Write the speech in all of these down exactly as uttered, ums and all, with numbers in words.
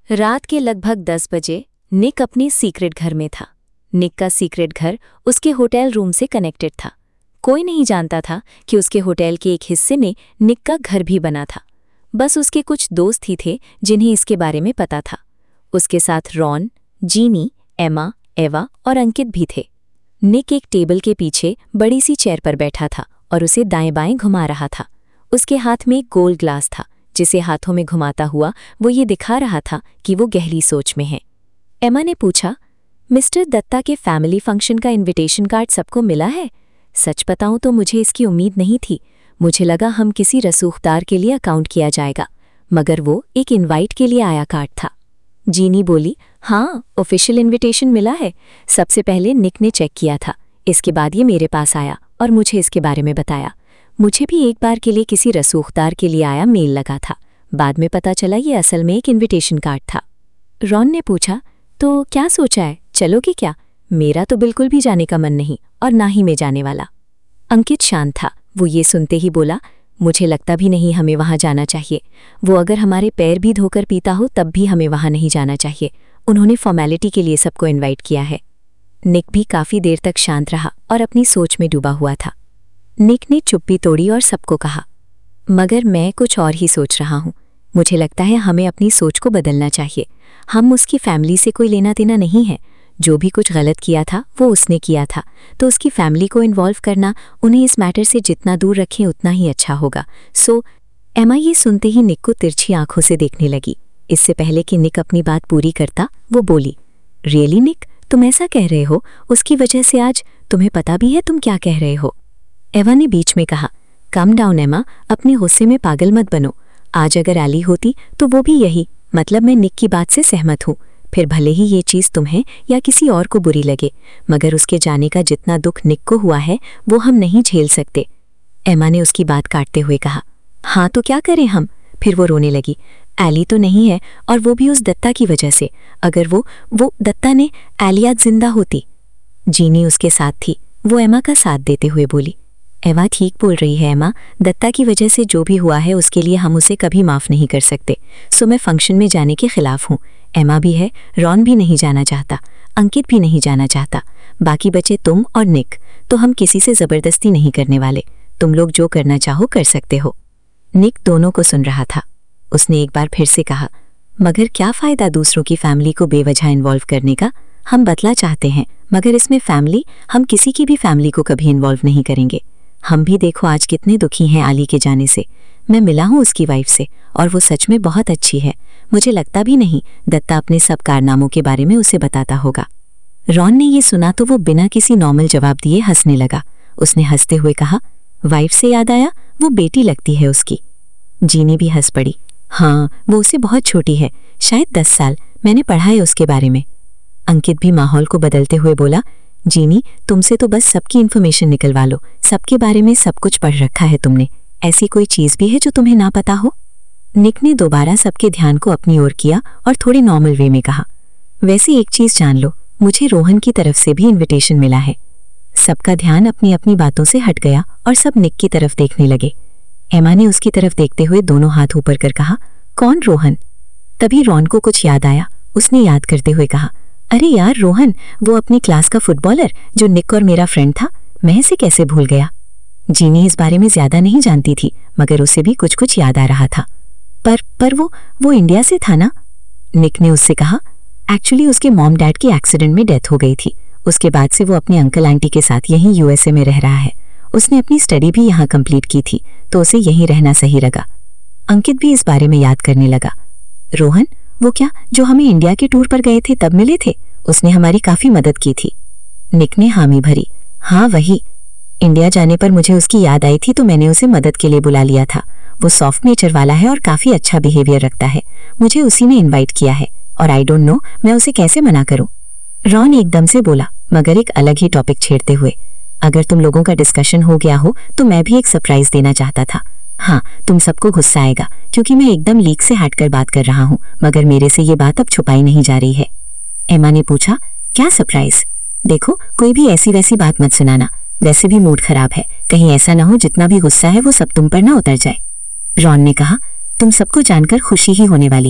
रात के लगभग दस बजे निक अपने सीक्रेट घर में था। निक का सीक्रेट घर उसके होटल रूम से कनेक्टेड था। कोई नहीं जानता था कि उसके होटल के एक हिस्से में निक का घर भी बना था। बस उसके कुछ दोस्त ही थे जिन्हें इसके बारे में पता था। उसके साथ रॉन, जीनी, एमा, एवा और अंकित भी थे। निक एक टेबल के पीछे बड़ी सी चेयर पर बैठा था और उसे दाएं बाएं घुमा रहा था। उसके हाथ में एक गोल ग्लास था जिसे हाथों में घुमाता हुआ वो ये दिखा रहा था कि वो गहरी सोच में है। एमा ने पूछा, मिस्टर दत्ता के फैमिली फंक्शन का इनविटेशन कार्ड सबको मिला है? सच बताऊं तो मुझे इसकी उम्मीद नहीं थी। मुझे लगा हम किसी रसूखदार के लिए अकाउंट किया जाएगा, मगर वो एक इनवाइट के लिए आया कार्ड था। जीनी बोली, हाँ, ऑफिशियल इनविटेशन मिला है। सबसे पहले निक ने चेक किया था, इसके बाद ये मेरे पास आया और मुझे इसके बारे में बताया। मुझे भी एक बार के लिए किसी रसूखदार के लिए आया मेल लगा था। बाद में पता चला ये असल में एक इनविटेशन कार्ड था। रॉन ने पूछा, तो क्या सोचा है, चलोगे क्या? मेरा तो बिल्कुल भी जाने का मन नहीं और ना ही मैं जाने वाला। अंकित शांत था। वो ये सुनते ही बोला, मुझे लगता भी नहीं हमें वहाँ जाना चाहिए। वो अगर हमारे पैर भी धोकर पीता हो तब भी हमें वहाँ नहीं जाना चाहिए। उन्होंने फॉर्मेलिटी के लिए सबको इनवाइट किया है। निक भी काफ़ी देर तक शांत रहा और अपनी सोच में डूबा हुआ था। निक ने चुप्पी तोड़ी और सबको कहा, मगर मैं कुछ और ही सोच रहा हूँ। मुझे लगता है हमें अपनी सोच को बदलना चाहिए। हम उसकी फैमिली से कोई लेना देना नहीं है। जो भी कुछ गलत किया था वो उसने किया था, तो उसकी फैमिली को इन्वॉल्व करना, उन्हें इस मैटर से जितना दूर रखें उतना ही अच्छा होगा। सो एमा ये सुनते ही निक को तिरछी आंखों से देखने लगी। इससे पहले कि निक अपनी बात पूरी करता, वो बोली, रियली निक, तुम ऐसा कह रहे हो? उसकी वजह से आज तुम्हें पता भी है तुम क्या कह रहे हो? एवा ने बीच में कहा, कम डाउन एमा, अपने गुस्से में पागल मत बनो। आज अगर एली होती तो वो भी यही, मतलब मैं निक की बात से सहमत हूँ। फिर भले ही ये चीज़ तुम्हें या किसी और को बुरी लगे, मगर उसके जाने का जितना दुख निक को हुआ है वो हम नहीं झेल सकते। एमा ने उसकी बात काटते हुए कहा, हाँ तो क्या करें हम? फिर वो रोने लगी। एली तो नहीं है, और वो भी उस दत्ता की वजह से। अगर वो वो दत्ता ने एली आज जिंदा होती। जीनी उसके साथ थी। वो एमा का साथ देते हुए बोली, एवा ठीक बोल रही है एमा, दत्ता की वजह से जो भी हुआ है उसके लिए हम उसे कभी माफ़ नहीं कर सकते। सो मैं फंक्शन में जाने के खिलाफ हूँ। एमा भी है, रॉन भी नहीं जाना चाहता, अंकित भी नहीं जाना चाहता। बाकी बचे तुम और निक, तो हम किसी से ज़बरदस्ती नहीं करने वाले। तुम लोग जो करना चाहो कर सकते हो। निक दोनों को सुन रहा था। उसने एक बार फिर से कहा, मगर क्या फ़ायदा दूसरों की फैमिली को बेवजह इन्वॉल्व करने का? हम बदला चाहते हैं, मगर इसमें फैमिली, हम किसी की भी फैमिली को कभी इन्वॉल्व नहीं करेंगे। हम भी देखो आज कितने दुखी हैं आली के जाने से। मैं मिला हूँ उसकी वाइफ से और वो सच में बहुत अच्छी है। मुझे लगता भी नहीं दत्ता अपने सब कारनामों के बारे में उसे बताता होगा। रॉन ने ये सुना तो वो बिना किसी नॉर्मल जवाब दिए हंसने लगा। उसने हंसते हुए कहा, वाइफ से याद आया, वो बेटी लगती है उसकी। जीनी भी हंस पड़ी। हाँ, वो उससे बहुत छोटी है, शायद दस साल। मैंने पढ़ा है उसके बारे में। अंकित भी माहौल को बदलते हुए बोला, जीनी, तुमसे तो बस सबकी इन्फॉर्मेशन निकलवा लो। सबके बारे में सब कुछ पढ़ रखा है तुमने। ऐसी कोई चीज़ भी है जो तुम्हें ना पता हो? निक ने दोबारा सबके ध्यान को अपनी ओर किया और थोड़े नॉर्मल वे में कहा, वैसे एक चीज़ जान लो, मुझे रोहन की तरफ से भी इनविटेशन मिला है। सबका ध्यान अपनी अपनी बातों से हट गया और सब निक की तरफ देखने लगे। एमा ने उसकी तरफ देखते हुए दोनों हाथ ऊपर कर कहा, कौन रोहन? तभी रॉन को कुछ याद आया। उसने याद करते हुए कहा, अरे यार रोहन, वो अपनी क्लास का फुटबॉलर जो निक और मेरा फ्रेंड था। मैं इसे कैसे भूल गया? जीनी इस बारे में ज्यादा नहीं जानती थी, मगर उसे भी कुछ कुछ याद आ रहा था। पर पर वो वो इंडिया से था ना? निक ने उससे कहा, एक्चुअली उसके मॉम डैड की एक्सीडेंट में डेथ हो गई थी। उसके बाद से वो अपने अंकल आंटी के साथ यहीं यूएसए में रह रहा है। उसने अपनी स्टडी भी यहाँ कंप्लीट की थी, तो उसे यहीं रहना सही लगा। अंकित भी इस बारे में याद करने लगा। रोहन, वो क्या जो हमें इंडिया के टूर पर गए थे तब मिले थे? उसने हमारी काफी मदद की थी। निक ने हामी भरी। हाँ वही। इंडिया जाने पर मुझे उसकी याद आई थी तो मैंने उसे मदद के लिए बुला लिया था। वो सॉफ्ट नेचर वाला है और काफी अच्छा बिहेवियर रखता है। मुझे उसी ने इनवाइट किया है और आई डोंट नो मैं उसे कैसे मना करूं। रॉन एकदम से बोला, मगर एक अलग ही टॉपिक छेड़ते हुए, अगर तुम लोगों का डिस्कशन हो गया हो तो मैं भी एक सरप्राइज देना चाहता था। हाँ, तुम सबको गुस्सा आएगा क्योंकि मैं एकदम लीक से हटकर बात कर रहा हूँ, मगर मेरे से ये बात अब छुपाई नहीं जा रही है। एमा ने पूछा, क्या सरप्राइज? देखो, कोई भी ऐसी वैसी बात मत सुनाना, वैसे भी मूड खराब है। कहीं ऐसा ना हो जितना भी गुस्सा है वो सब तुम पर ना उतर जाए। रॉन ने कहा, तुम सबको जानकर खुशी ही होने वाली है।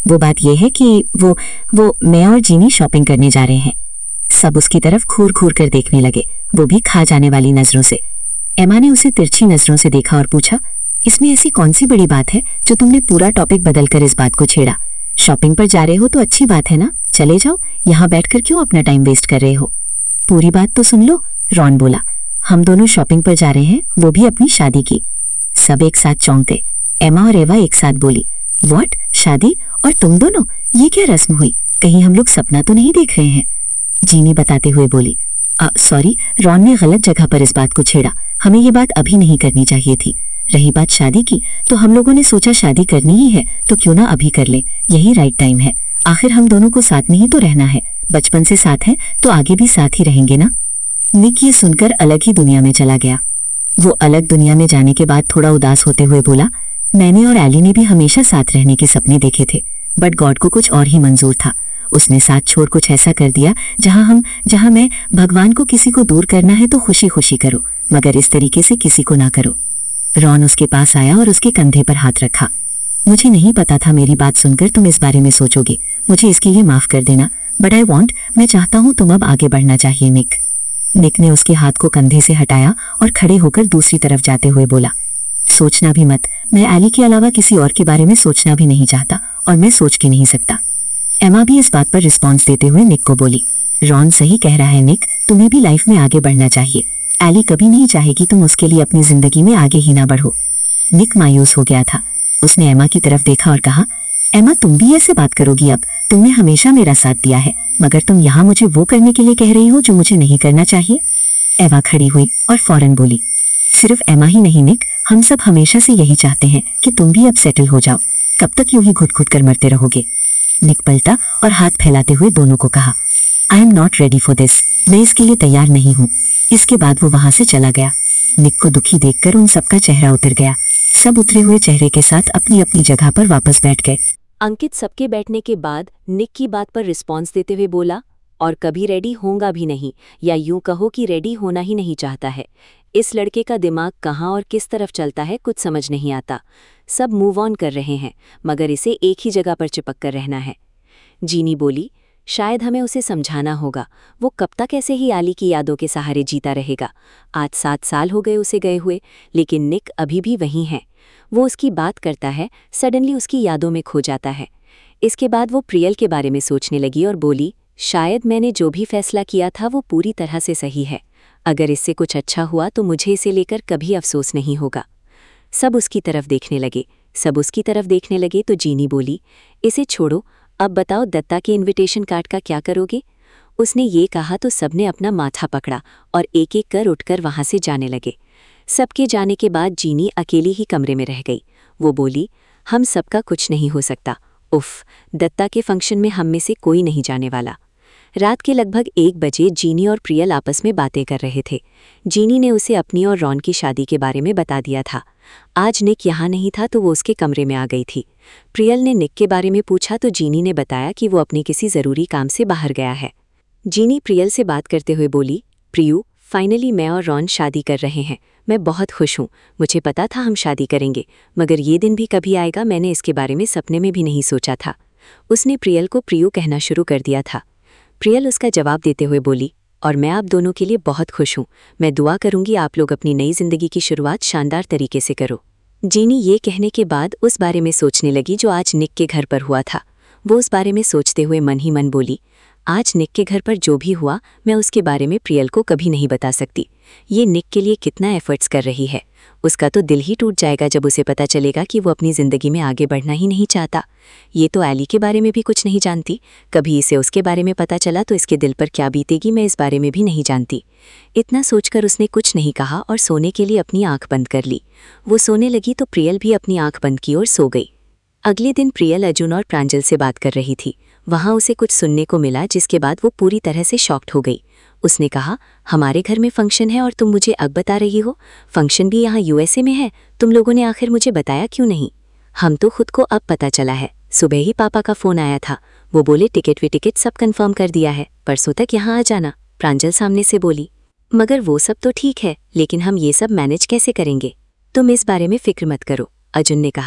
वो बात यह है कि वो वो मैं और जीनी शॉपिंग करने जा रहे हैं। सब उसकी तरफ घूर घूर कर देखने लगे, वो भी खा जाने वाली नजरों से। एमा ने उसे तिरछी नजरों से देखा और पूछा, इसमें ऐसी कौन सी बड़ी बात है जो तुमने पूरा टॉपिक बदलकर इस बात को छेड़ा? शॉपिंग पर जा रहे हो तो अच्छी बात है ना, चले जाओ, यहाँ बैठकर क्यों अपना टाइम वेस्ट कर रहे हो? पूरी बात तो सुन लो, रॉन बोला। हम दोनों शॉपिंग पर जा रहे हैं, वो भी अपनी शादी की। सब एक साथ चौंक गए। एमा और एवा एक साथ बोली, व्हाट, शादी? और तुम दोनों? ये क्या रस्म हुई? कहीं हम लोग सपना तो नहीं देख रहे हैं? जीनी बताते हुए बोली, सॉरी, रॉन ने गलत जगह पर इस बात को छेड़ा, हमें ये बात अभी नहीं करनी चाहिए थी। रही बात शादी की, तो हम लोगों ने सोचा शादी करनी ही है तो क्यों ना अभी कर ले, यही राइट टाइम है। आखिर हम दोनों को साथ में ही तो रहना है, बचपन से साथ हैं तो आगे भी साथ ही रहेंगे ना। निक ये सुनकर अलग ही दुनिया में चला गया। वो अलग दुनिया में जाने के बाद थोड़ा उदास होते हुए बोला, मैंने और एली ने भी हमेशा साथ रहने के सपने देखे थे, बट गॉड को कुछ और ही मंजूर था। उसने साथ छोड़ कुछ ऐसा कर दिया जहां हम जहां मैं भगवान को किसी को दूर करना है तो खुशी खुशी करो, मगर इस तरीके से किसी को ना करो। रॉन उसके पास आया और उसके कंधे पर हाथ रखा। मुझे नहीं पता था मेरी बात सुनकर तुम इस बारे में सोचोगे, मुझे इसके लिए माफ कर देना, बट आई वॉन्ट, मैं चाहता हूं तुम अब आगे बढ़ना चाहिए निक। निक ने उसके हाथ को कंधे से हटाया और खड़े होकर दूसरी तरफ जाते हुए बोला, सोचना भी मत, मैं एली के अलावा किसी और के बारे में सोचना भी नहीं चाहता और मैं सोच के नहीं सकता। एमा भी इस बात पर रिस्पॉन्स देते हुए निक को बोली, रॉन सही कह रहा है निक, तुम्हें भी लाइफ में आगे बढ़ना चाहिए। एली कभी नहीं चाहेगी तुम उसके लिए अपनी जिंदगी में आगे ही ना बढ़ो। निक मायूस हो गया था। उसने एमा की तरफ देखा और कहा, एमा तुम भी ऐसे बात करोगी? अब तुमने हमेशा मेरा साथ दिया है, मगर तुम यहाँ मुझे वो करने के लिए कह रही हो जो मुझे नहीं करना चाहिए। एवा खड़ी हुई और फौरन बोली, सिर्फ एमा ही नहीं निक, हम सब हमेशा से यही चाहते हैं कि तुम भी अब सेटल हो जाओ। कब तक यूं ही घुट घुट कर मरते रहोगे? निक पलटा और हाथ फैलाते हुए दोनों को कहा, I am not ready for this, मैं इसके लिए तैयार नहीं हूँ। इसके बाद वो वहां से चला गया। निक को दुखी देखकर उन सबका चेहरा उतर गया। सब उतरे हुए चेहरे के साथ अपनी अपनी जगह पर वापस बैठ गए। अंकित सबके बैठने के बाद निक की बात पर रिस्पॉन्स देते हुए बोला, और कभी रेडी होगा भी नहीं, या यूं कहो कि रेडी होना ही नहीं चाहता है। इस लड़के का दिमाग कहाँ और किस तरफ चलता है कुछ समझ नहीं आता। सब मूव ऑन कर रहे हैं, मगर इसे एक ही जगह पर चिपक कर रहना है। जीनी बोली, शायद हमें उसे समझाना होगा, वो कब तक ऐसे ही आली की यादों के सहारे जीता रहेगा। आज सात साल हो गए उसे गए हुए, लेकिन निक अभी भी वहीं है। वो उसकी बात करता है, सडनली उसकी यादों में खो जाता है। इसके बाद वो प्रियल के बारे में सोचने लगी और बोली, शायद मैंने जो भी फैसला किया था वो पूरी तरह से सही है। अगर इससे कुछ अच्छा हुआ तो मुझे इसे लेकर कभी अफसोस नहीं होगा। सब उसकी तरफ देखने लगे सब उसकी तरफ देखने लगे तो जीनी बोली, इसे छोड़ो, अब बताओ दत्ता के इनविटेशन कार्ड का क्या करोगे? उसने ये कहा तो सबने अपना माथा पकड़ा और एक एक कर उठकर वहां से जाने लगे। सबके जाने के बाद जीनी अकेली ही कमरे में रह गई। वो बोली, हम सबका कुछ नहीं हो सकता। उफ, दत्ता के फंक्शन में हम में से कोई नहीं जाने वाला। रात के लगभग एक बजे जीनी और प्रियल आपस में बातें कर रहे थे। जीनी ने उसे अपनी और रॉन की शादी के बारे में बता दिया था। आज निक यहाँ नहीं था तो वो उसके कमरे में आ गई थी। प्रियल ने निक के बारे में पूछा तो जीनी ने बताया कि वो अपने किसी ज़रूरी काम से बाहर गया है। जीनी प्रियल से बात करते हुए बोली, प्रियू, फाइनली मैं और रॉन शादी कर रहे हैं। मैं बहुत खुश हूँ। मुझे पता था हम शादी करेंगे, मगर ये दिन भी कभी आएगा मैंने इसके बारे में सपने में भी नहीं सोचा था। उसने प्रियल को प्रियू कहना शुरू कर दिया था। प्रियल उसका जवाब देते हुए बोली, और मैं आप दोनों के लिए बहुत खुश हूँ। मैं दुआ करूँगी आप लोग अपनी नई जिंदगी की शुरुआत शानदार तरीके से करो। जीनी ये कहने के बाद उस बारे में सोचने लगी जो आज निक के घर पर हुआ था। वो उस बारे में सोचते हुए मन ही मन बोली, आज निक के घर पर जो भी हुआ मैं उसके बारे में प्रियल को कभी नहीं बता सकती। ये निक के लिए कितना एफर्ट्स कर रही है। उसका तो दिल ही टूट जाएगा जब उसे पता चलेगा कि वो अपनी ज़िंदगी में आगे बढ़ना ही नहीं चाहता। ये तो एली के बारे में भी कुछ नहीं जानती। कभी इसे उसके बारे में पता चला तो इसके दिल पर क्या बीतेगी मैं इस बारे में भी नहीं जानती। इतना सोचकर उसने कुछ नहीं कहा और सोने के लिए अपनी आंख बंद कर ली। वो सोने लगी तो प्रियल भी अपनी आंख बंद की और सो गई। अगले दिन प्रियल अर्जुन और प्रांजल से बात कर रही थी। वहाँ उसे कुछ सुनने को मिला जिसके बाद वो पूरी तरह से शॉक्ड हो गई। उसने कहा, हमारे घर में फंक्शन है और तुम मुझे अब बता रही हो? फंक्शन भी यहाँ यूएसए में है। तुम लोगों ने आखिर मुझे बताया क्यों नहीं? हम तो खुद को अब पता चला है। सुबह ही पापा का फ़ोन आया था। वो बोले टिकट वी टिकट सब कंफर्म कर दिया है, परसों तक यहाँ आ जाना। प्रांजल सामने से बोली, मगर वो सब तो ठीक है, लेकिन हम ये सब मैनेज कैसे करेंगे? तुम इस बारे में फिक्र मत करो, अर्जुन ने कहा।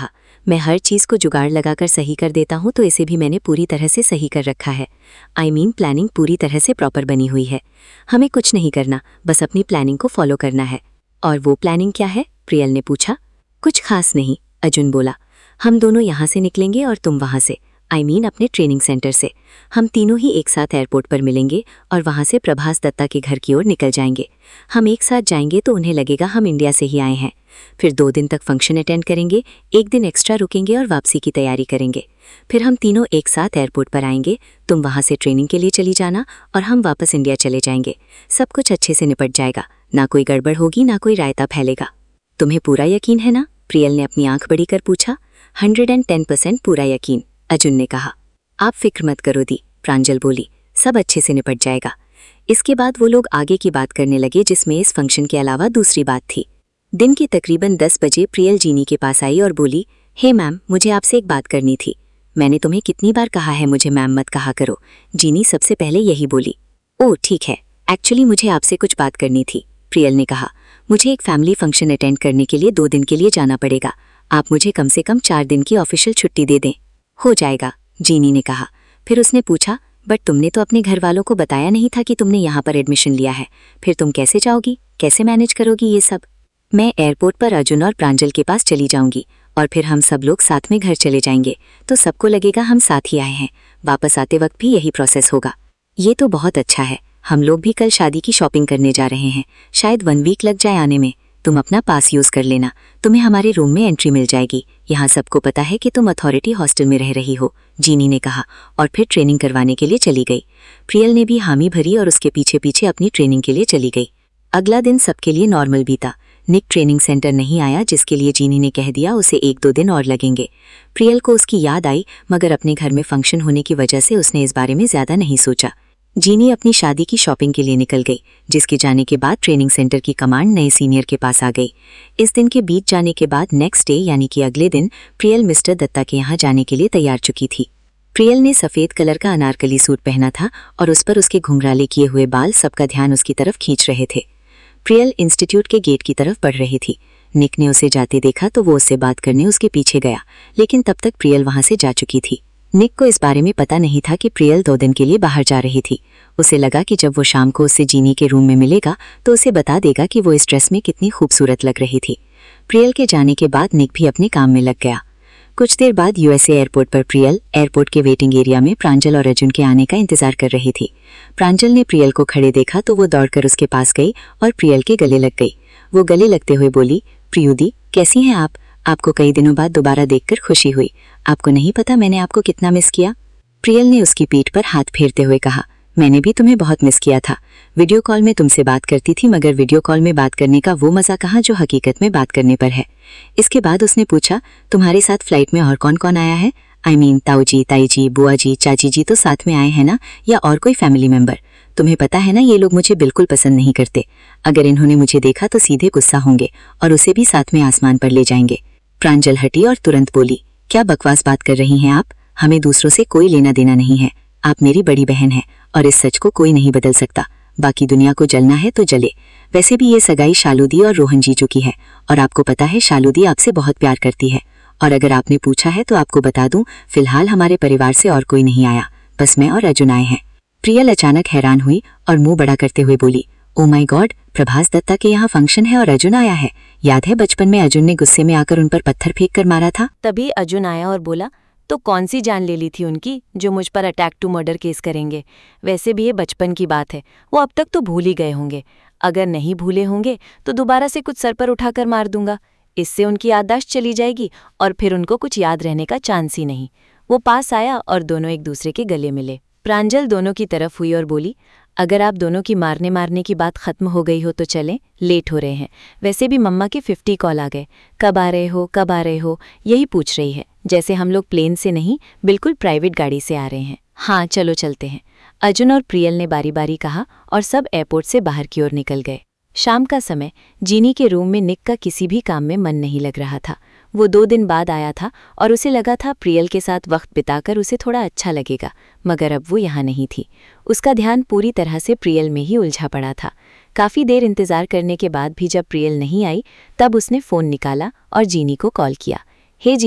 मैं हर चीज़ को जुगाड़ लगाकर सही कर देता हूँ, तो इसे भी मैंने पूरी तरह से सही कर रखा है। आई मीन प्लानिंग पूरी तरह से प्रॉपर बनी हुई है। हमें कुछ नहीं करना, बस अपनी प्लानिंग को फॉलो करना है। और वो प्लानिंग क्या है? प्रियल ने पूछा। कुछ खास नहीं, अर्जुन बोला। हम दोनों यहाँ से निकलेंगे और तुम वहाँ से, आई मीन अपने ट्रेनिंग सेंटर से। हम तीनों ही एक साथ एयरपोर्ट पर मिलेंगे और वहाँ से प्रभास दत्ता के घर की ओर निकल जाएंगे। हम एक साथ जाएंगे तो उन्हें लगेगा हम इंडिया से ही आए हैं। फिर दो दिन तक फंक्शन अटेंड करेंगे, एक दिन एक्स्ट्रा रुकेंगे और वापसी की तैयारी करेंगे। फिर हम तीनों एक साथ एयरपोर्ट पर आएंगे, तुम वहाँ से ट्रेनिंग के लिए चली जाना और हम वापस इंडिया चले जाएंगे। सब कुछ अच्छे से निपट जाएगा, ना कोई गड़बड़ होगी, ना कोई रायता फैलेगा। तुम्हें पूरा यकीन है ना? प्रियल ने अपनी आंख बड़ी कर पूछा। हंड्रेड एंड टेन परसेंट पूरा यकीन, अर्जुन ने कहा। आप फिक्र मत करो दी, प्रांजल बोली, सब अच्छे से निपट जाएगा। इसके बाद वो लोग आगे की बात करने लगे, जिसमें इस फंक्शन के अलावा दूसरी बात थी। दिन के तकरीबन दस बजे प्रियल जीनी के पास आई और बोली, हे मैम, मुझे आपसे एक बात करनी थी। मैंने तुम्हें कितनी बार कहा है मुझे मैम मत कहा करो। जीनी सबसे पहले यही बोली। ओह ठीक है, एक्चुअली मुझे आपसे कुछ बात करनी थी, प्रियल ने कहा। मुझे एक फैमिली फंक्शन अटेंड करने के लिए दो दिन के लिए जाना पड़ेगा। आप मुझे कम से कम चार दिन की ऑफिशियल छुट्टी दे दें। हो जाएगा, जीनी ने कहा। फिर उसने पूछा, बट तुमने तो अपने घर वालों को बताया नहीं था कि तुमने यहाँ पर एडमिशन लिया है। फिर तुम कैसे जाओगी, कैसे मैनेज करोगी ये सब? मैं एयरपोर्ट पर अर्जुन और प्रांजल के पास चली जाऊंगी और फिर हम सब लोग साथ में घर चले जाएंगे, तो सबको लगेगा हम साथ ही आए हैं। वापस आते वक्त भी यही प्रोसेस होगा। ये तो बहुत अच्छा है। हम लोग भी कल शादी की शॉपिंग करने जा रहे हैं, शायद वन वीक लग जाए आने में। तुम अपना पास यूज कर लेना, तुम्हें हमारे रूम में एंट्री मिल जाएगी। यहाँ सबको पता है कि तुम अथॉरिटी हॉस्टल में रह रही हो, जीनी ने कहा और फिर ट्रेनिंग करवाने के लिए चली गई। प्रियल ने भी हामी भरी और उसके पीछे पीछे अपनी ट्रेनिंग के लिए चली गई। अगला दिन सबके लिए नॉर्मल बीता। निक ट्रेनिंग सेंटर नहीं आया, जिसके लिए जीनी ने कह दिया उसे एक दो दिन और लगेंगे। प्रियल को उसकी याद आई, मगर अपने घर में फंक्शन होने की वजह से उसने इस बारे में ज्यादा नहीं सोचा। जीनी अपनी शादी की शॉपिंग के लिए निकल गई, जिसके जाने के बाद ट्रेनिंग सेंटर की कमांड नए सीनियर के पास आ गई। इस दिन के बीत जाने के बाद नेक्स्ट डे यानी कि अगले दिन प्रियल मिस्टर दत्ता के यहाँ जाने के लिए तैयार चुकी थी। प्रियल ने सफ़ेद कलर का अनारकली सूट पहना था और उस पर उसके घुंघराले किए हुए बाल सबका ध्यान उसकी तरफ खींच रहे थे। प्रियल इंस्टीट्यूट के गेट की तरफ बढ़ रही थी। निक ने उसे जाते देखा तो वो उससे बात करने उसके पीछे गया, लेकिन तब तक प्रियल वहां से जा चुकी थी। निक को इस बारे में पता नहीं था कि प्रियल दो दिन के लिए बाहर जा रही थी। उसे लगा कि जब वो शाम को उससे जीनी के रूम में मिलेगा तो उसे बता देगा कि वो इस ड्रेस में कितनी खूबसूरत लग रही थी। प्रियल के जाने के बाद निक भी अपने काम में लग गया। कुछ देर बाद यूएसए एयरपोर्ट पर प्रियल एयरपोर्ट के वेटिंग एरिया में प्रांजल और अर्जुन के आने का इंतजार कर रही थी। प्रांजल ने प्रियल को खड़े देखा तो वो दौड़कर उसके पास गई और प्रियल के गले लग गई। वो गले लगते हुए बोली, प्रियुदी कैसी हैं आप? आपको कई दिनों बाद दोबारा देखकर खुशी हुई। आपको नहीं पता मैंने आपको कितना मिस किया? प्रियल ने उसकी पीठ पर हाथ फेरते हुए कहा, मैंने भी तुम्हें बहुत मिस किया था। वीडियो कॉल में तुमसे बात करती थी, मगर वीडियो कॉल में बात करने का वो मजा कहाँ जो हकीकत में बात करने पर है। इसके बाद उसने पूछा, तुम्हारे साथ फ्लाइट में और कौन कौन आया है? आई मीन ताऊ जी, ताई जी, बुआ जी, चाची जी तो साथ में आए हैं ना, या और कोई फैमिली मेंबर? तुम्हें पता है ना ये लोग मुझे बिल्कुल पसंद नहीं करते। अगर इन्होंने मुझे देखा तो सीधे गुस्सा होंगे और उसे भी साथ में आसमान पर ले जाएंगे। प्रांजल हटी और तुरंत बोली, क्या बकवास बात कर रही हैं आप? हमें दूसरों से कोई लेना देना नहीं है। आप मेरी बड़ी बहन हैं और इस सच को कोई नहीं बदल सकता। बाकी दुनिया को जलना है तो जले। वैसे भी ये सगाई शालूदी और रोहन जीजू की है और आपको पता है शालूदी आपसे बहुत प्यार करती है। और अगर आपने पूछा है तो आपको बता दूं, फिलहाल हमारे परिवार से और कोई नहीं आया, बस मैं और अर्जुन आए हैं। प्रियल अचानक हैरान हुई और मुंह बड़ा करते हुए बोली, oh my god, Prabhas Datta के यहाँ फंक्शन है और अर्जुन आया है। याद है बचपन में अर्जुन ने गुस्से में आकर उन पर पत्थर फेंक कर मारा था? तभी अर्जुन आया और बोला, तो कौन सी जान ले ली थी उनकी जो मुझ पर अटैक टू मर्डर केस करेंगे? वैसे भी ये बचपन की बात है, वो अब तक तो भूल ही गए होंगे। अगर नहीं भूले होंगे तो दोबारा से कुछ सर पर उठाकर मार दूंगा। इससे उनकी याददाश्त चली जाएगी और फिर उनको कुछ याद रहने का चांस ही नहीं। वो पास आया और दोनों एक दूसरे के गले मिले। प्रांजल दोनों की तरफ हुई और बोली, अगर आप दोनों की मारने मारने की बात खत्म हो गई हो तो चलें, लेट हो रहे हैं। वैसे भी मम्मा के फिफ्टी कॉल आ गए, कब आ रहे हो कब आ रहे हो यही पूछ रही है, जैसे हम लोग प्लेन से नहीं बिल्कुल प्राइवेट गाड़ी से आ रहे हैं। हाँ चलो चलते हैं, अर्जुन और प्रियल ने बारी बारी कहा और सब एयरपोर्ट से बाहर की ओर निकल गए। शाम का समय जीनी के रूम में निक का किसी भी काम में मन नहीं लग रहा था। वो दो दिन बाद आया था और उसे लगा था प्रियल के साथ वक्त बिताकर उसे थोड़ा अच्छा लगेगा, मगर अब वो यहाँ नहीं थी। उसका ध्यान पूरी तरह से प्रियल में ही उलझा पड़ा था। काफ़ी देर इंतज़ार करने के बाद भी जब प्रियल नहीं आई तब उसने फ़ोन निकाला और जीनी को कॉल किया। हे जीनी,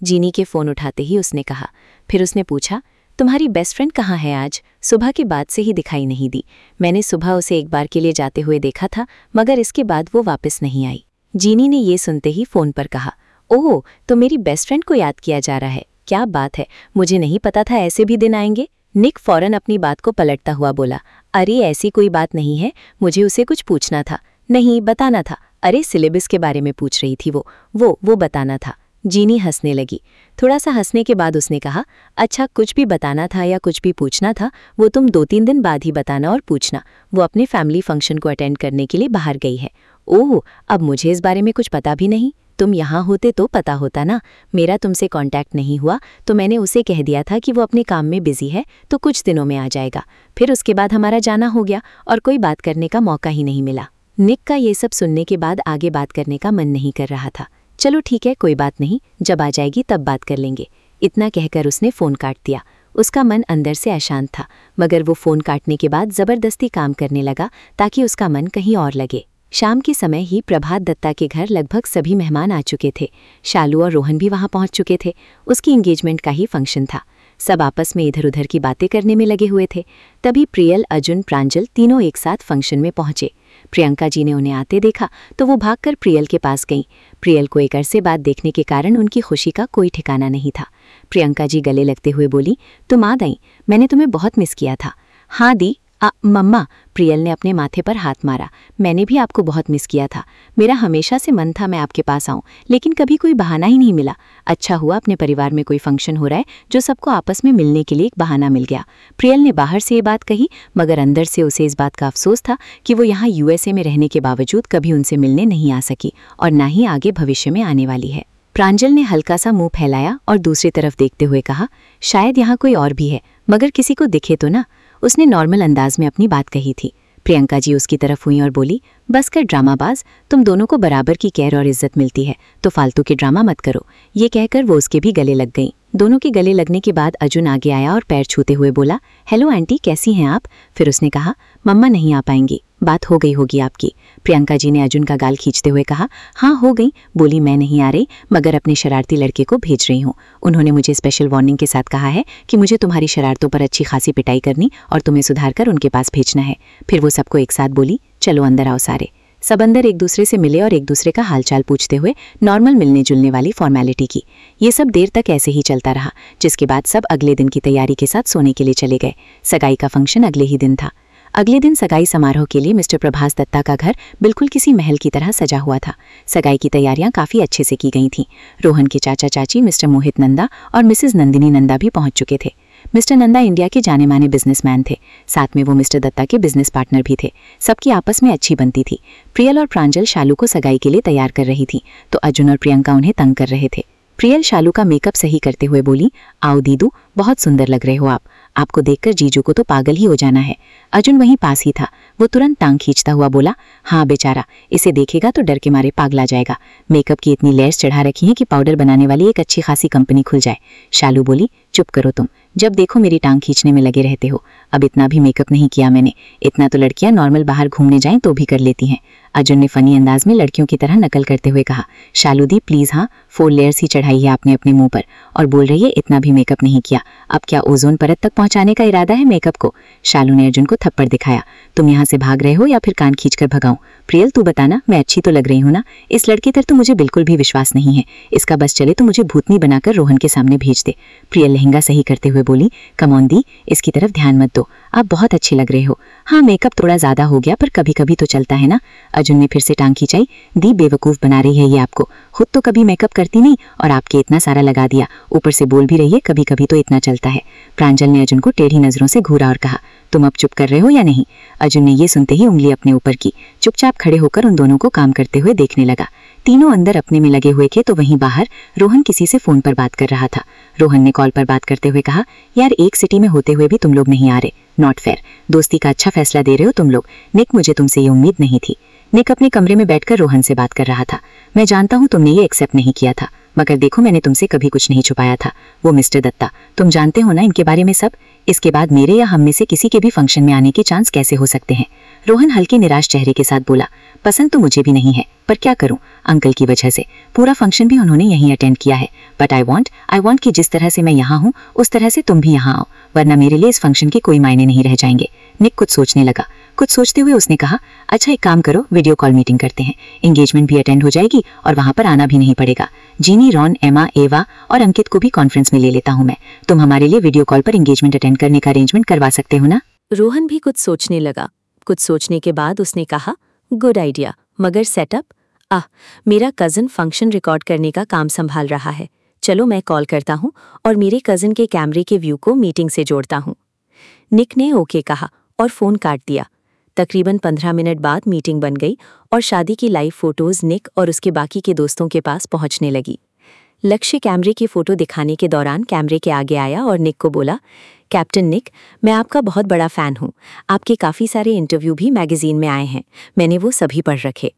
जीनी के फ़ोन उठाते ही उसने कहा। फिर उसने पूछा, तुम्हारी बेस्ट फ्रेंड कहाँ है आज? सुबह के बाद से ही दिखाई नहीं दी। मैंने सुबह उसे एक बार के लिए जाते हुए देखा था, मगर इसके बाद वो वापस नहीं आई। जीनी ने ये सुनते ही फ़ोन पर कहा, ओह, तो मेरी बेस्ट फ्रेंड को याद किया जा रहा है। क्या बात है, मुझे नहीं पता था ऐसे भी दिन आएंगे। निक फौरन अपनी बात को पलटता हुआ बोला, अरे ऐसी कोई बात नहीं है, मुझे उसे कुछ पूछना था। नहीं, बताना था। अरे सिलेबस के बारे में पूछ रही थी वो वो वो बताना था। जीनी हंसने लगी। थोड़ा सा हंसने के बाद उसने कहा, अच्छा, कुछ भी बताना था या कुछ भी पूछना था वो तुम दो तीन दिन बाद ही बताना और पूछना। वो अपने फैमिली फंक्शन को अटेंड करने के लिए बाहर गई है। ओह, अब मुझे इस बारे में कुछ पता भी नहीं। तुम यहाँ होते तो पता होता ना। मेरा तुमसे कांटेक्ट नहीं हुआ तो मैंने उसे कह दिया था कि वो अपने काम में बिजी है तो कुछ दिनों में आ जाएगा। फिर उसके बाद हमारा जाना हो गया और कोई बात करने का मौका ही नहीं मिला। निक का ये सब सुनने के बाद आगे बात करने का मन नहीं कर रहा था। चलो ठीक है, कोई बात नहीं, जब आ जाएगी तब बात कर लेंगे। इतना कहकर उसने फ़ोन काट दिया। उसका मन अंदर से अशांत था, मगर वो फ़ोन काटने के बाद ज़बरदस्ती काम करने लगा ताकि उसका मन कहीं और लगे। शाम के समय ही प्रभात दत्ता के घर लगभग सभी मेहमान आ चुके थे। शालू और रोहन भी वहाँ पहुँच चुके थे। उसकी एंगेजमेंट का ही फंक्शन था। सब आपस में इधर उधर की बातें करने में लगे हुए थे। तभी प्रियल, अर्जुन, प्रांजल तीनों एक साथ फंक्शन में पहुंचे। प्रियंका जी ने उन्हें आते देखा तो वो भागकर प्रियल के पास गईं। प्रियल को एक अरसे बाद देखने के कारण उनकी खुशी का कोई ठिकाना नहीं था। प्रियंका जी गले लगते हुए बोली, तुम आ गईं, मैंने तुम्हें बहुत मिस किया था। हाँ दी, आ, मम्मा, प्रियल ने अपने माथे पर हाथ मारा, मैंने भी आपको बहुत मिस किया था। मेरा हमेशा से मन था मैं आपके पास आऊं, लेकिन कभी कोई बहाना ही नहीं मिला। अच्छा हुआ अपने परिवार में कोई फंक्शन हो रहा है जो सबको आपस में मिलने के लिए एक बहाना मिल गया। प्रियल ने बाहर से ये बात कही, मगर अंदर से उसे इस बात का अफसोस था कि वो यहाँ यूएसए में रहने के बावजूद कभी उनसे मिलने नहीं आ सकी और ना ही आगे भविष्य में आने वाली है। प्रांजल ने हल्का सा मुंह फैलाया और दूसरी तरफ देखते हुए कहा, शायद यहाँ कोई और भी है, मगर किसी को दिखे तो ना। उसने नॉर्मल अंदाज में अपनी बात कही थी। प्रियंका जी उसकी तरफ हुई और बोली, बस कर ड्रामाबाज, तुम दोनों को बराबर की केयर और इज्जत मिलती है तो फालतू के ड्रामा मत करो। ये कहकर वो उसके भी गले लग गईं। दोनों के गले लगने के बाद अर्जुन आगे आया और पैर छूते हुए बोला, हेलो आंटी, कैसी हैं आप? फिर उसने कहा, मम्मा नहीं आ पाएंगी, बात हो गई होगी आपकी। प्रियंका जी ने अर्जुन का गाल खींचते हुए कहा, हाँ हो गई। बोली, मैं नहीं आ रही, मगर अपने शरारती लड़के को भेज रही हूँ। उन्होंने मुझे स्पेशल वार्निंग के साथ कहा है कि मुझे तुम्हारी शरारतों पर अच्छी खासी पिटाई करनी और तुम्हें सुधार कर उनके पास भेजना है। फिर वो सबको एक साथ बोली, चलो अंदर आओ सारे। सब अंदर एक दूसरे से मिले और एक दूसरे का हालचाल पूछते हुए नॉर्मल मिलने जुलने वाली फॉर्मेलिटी की। ये सब देर तक ऐसे ही चलता रहा, जिसके बाद सब अगले दिन की तैयारी के साथ सोने के लिए चले गए। सगाई का फंक्शन अगले ही दिन था। अगले दिन सगाई समारोह के लिए मिस्टर प्रभास दत्ता का घर बिल्कुल किसी महल की तरह सजा हुआ था। सगाई की तैयारियां काफ़ी अच्छे से की गई थीं। रोहन के चाचा चाची मिस्टर मोहित नंदा और मिसेज नंदिनी नंदा भी पहुंच चुके थे। मिस्टर नंदा इंडिया के जाने माने बिजनेसमैन थे, साथ में वो मिस्टर दत्ता के बिजनेस पार्टनर भी थे। सबकी आपस में अच्छी बनती थी। प्रियल और प्रांजल शालू को सगाई के लिए तैयार कर रही थी तो अर्जुन और प्रियंका उन्हें तंग कर रहे थे। प्रियल शालू का मेकअप सही करते हुए बोली, आओ दीदू, बहुत सुंदर लग रहे हो आप, आपको देखकर जीजू को तो पागल ही हो जाना है। अर्जुन वहीं पास ही था। वो तुरंत टांग खींचता हुआ बोला, हाँ बेचारा, इसे देखेगा तो डर के मारे पागला जाएगा। मेकअप की इतनी लेयर्स चढ़ा रखी हैं कि पाउडर बनाने वाली एक अच्छी खासी कंपनी खुल जाए। शालू बोली, चुप करो तुम, जब देखो मेरी टांग खींचने में लगे रहते हो। अब इतना भी मेकअप नहीं किया मैंने, इतना तो लड़कियां नॉर्मल बाहर घूमने जाएं तो भी कर लेती हैं। अर्जुन ने फनी अंदाज में लड़कियों की तरह नकल करते हुए कहा, शालू दी प्लीज, हाँ फोर लेयर्स ही चढ़ाई है आपने अपने मुंह पर और बोल रही है इतना भी मेकअप नहीं किया। अब क्या ओजोन परत तक पहुंचाने का इरादा है मेकअप को? शालू ने अर्जुन को थप्पड़ दिखाया। तुम यहाँ से भाग रहे हो या फिर कान खींचकर भगाऊं? प्रियल तू बताना, मैं अच्छी तो लग रही हूँ ना? इस लड़के पर तो मुझे बिल्कुल भी विश्वास नहीं है। इसका बस चले तो मुझे भूतनी बनाकर रोहन के सामने भेज दे। प्रियल लहंगा सही करते हुए बोली, कमॉन दी, इसकी तरफ ध्यान मत दो, आप बहुत अच्छे लग रहे हो। हाँ मेकअप थोड़ा ज्यादा हो गया पर कभी कभी तो चलता है ना। अर्जुन ने फिर से टांग खींचाई। दी बेवकूफ बना रही है ये आपको, खुद तो कभी मेकअप करती नहीं और आपके इतना सारा लगा दिया, ऊपर से बोल भी रही है कभी कभी तो इतना चलता है। प्रांजल ने अर्जुन को टेढ़ी नजरों से घूरा और कहा, तुम अब चुप कर रहे हो या नहीं? अर्जुन ने ये सुनते ही उंगली अपने ऊपर की, चुपचाप खड़े होकर उन दोनों को काम करते हुए देखने लगा। तीनों अंदर अपने में लगे हुए थे तो वहीं बाहर रोहन किसी से फोन पर बात कर रहा था। रोहन ने कॉल पर बात करते हुए कहा, यार एक सिटी में होते हुए भी तुम लोग नहीं आ रहे, नॉट फेयर। दोस्ती का अच्छा फैसला दे रहे हो तुम लोग। निक, मुझे तुमसे ये उम्मीद नहीं थी। निक अपने कमरे में बैठकर रोहन से बात कर रहा था। मैं जानता हूँ तुमने ये एक्सेप्ट नहीं किया था, मगर देखो मैंने तुमसे कभी कुछ नहीं छुपाया था। वो मिस्टर दत्ता, तुम जानते हो ना इनके बारे में सब। इसके बाद मेरे या हम में से किसी के भी फंक्शन में आने के चांस कैसे हो सकते हैं? रोहन हल्के निराश चेहरे के साथ बोला, पसंद तो मुझे भी नहीं है, पर क्या करूं, अंकल की वजह से पूरा फंक्शन भी उन्होंने यहीं अटेंड किया है। But I want I want कि जिस तरह से मैं यहाँ हूँ उस तरह से तुम भी यहाँ आओ, वरना मेरे लिए इस फंक्शन के कोई मायने नहीं रह जाएंगे। निक कुछ सोचने लगा। कुछ सोचते हुए उसने कहा, अच्छा एक काम करो, वीडियो कॉल मीटिंग करते हैं। एंगेजमेंट भी अटेंड हो जाएगी और वहां पर आना भी नहीं पड़ेगा। जीनी, रॉन, एमा, एवा और अंकित को भी कॉन्फ्रेंस में ले लेता हूं मैं। तुम हमारे लिए वीडियो कॉल पर एंगेजमेंट अटेंड करने का अरेंजमेंट करवा सकते हो ना? रोहन भी कुछ सोचने लगा। कुछ सोचने के बाद उसने कहा, गुड आइडिया, मगर सेटअप? आह, मेरा कज़न फंक्शन रिकॉर्ड करने का काम संभाल रहा है। चलो मैं कॉल करता हूँ और मेरे कज़न के कैमरे के व्यू को मीटिंग से जोड़ता हूँ। निक ने ओके कहा और फ़ोन काट दिया। तकरीबन पंद्रह मिनट बाद मीटिंग बन गई और शादी की लाइव फोटोज निक और उसके बाकी के दोस्तों के पास पहुंचने लगी। लक्ष्य कैमरे की फ़ोटो दिखाने के दौरान कैमरे के आगे आया और निक को बोला, कैप्टन निक, मैं आपका बहुत बड़ा फ़ैन हूँ। आपके काफ़ी सारे इंटरव्यू भी मैगज़ीन में आए हैं, मैंने वो सभी पढ़ रखे।